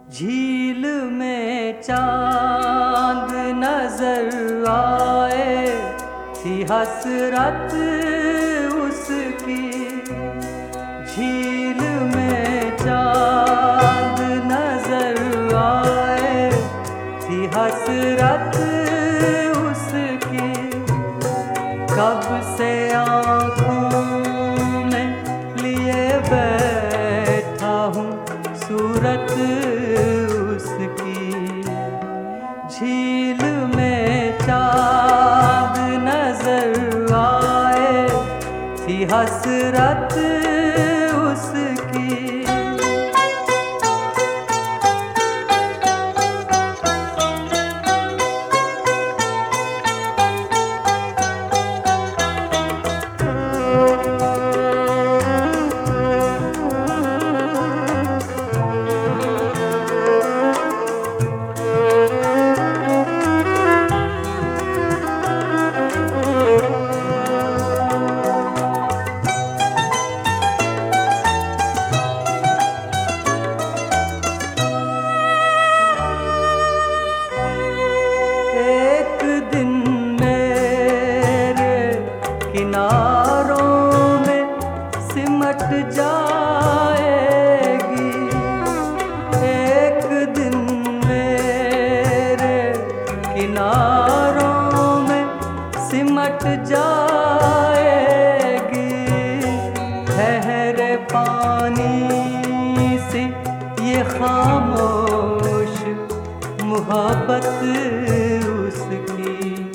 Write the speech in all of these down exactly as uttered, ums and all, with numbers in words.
झील में चांद नजर आए थी हसरत उसकी। झील में चांद नजर आए थी हसरत उसकी। कब से आँखों में लिए बैठा हूँ सूरत उसकी। झील में चांद नजर आए थी हसरत उसकी। किनारों में सिमट जाएगी एक दिन मेरे किनारों में सिमट जाएगी। ठहरे पानी सी ये खामोश मोहब्बत उसकी।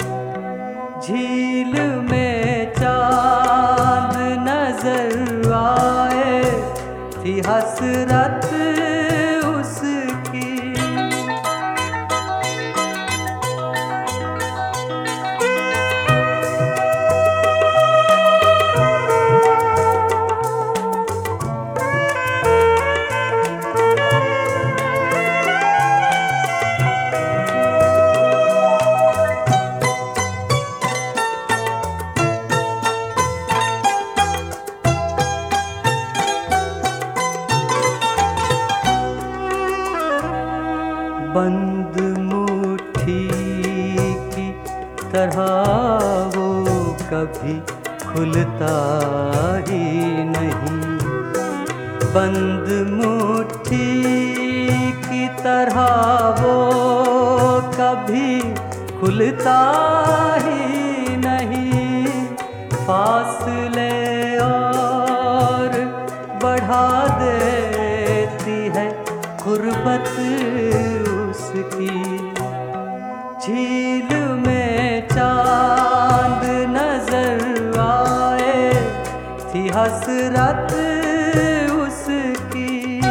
झील में चांद नजर आए थी हसरत उसकी। बंद मुट्ठी की तरह वो कभी खुलता ही नहीं। बंद मुट्ठी की तरह वो कभी खुलता ही नहीं। फासले और बढ़ा देती है गुर्बत उसकी। झील में चांद नजर आए थी हसरत उसकी।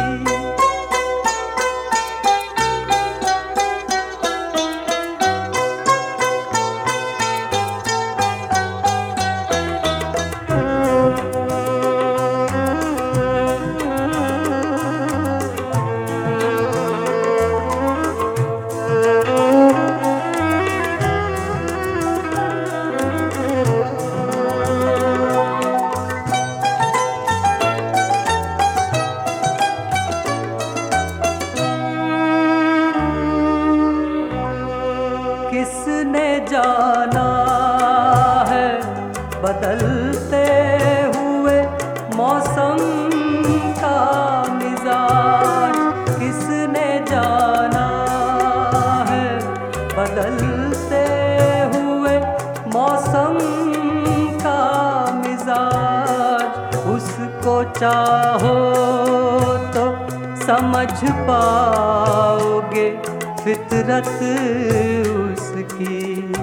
किसने जाना है बदलते हुए मौसम का मिजाज। किसने जाना है बदलते हुए मौसम का मिजाज। उसको चाहो तो समझ पाओगे फितरत उसकी।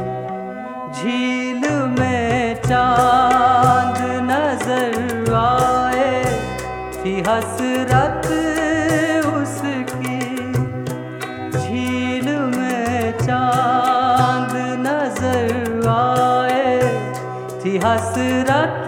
झील में चांद नजर आए थी हसरत उसकी। झील में चांद नजर आए थी हसरत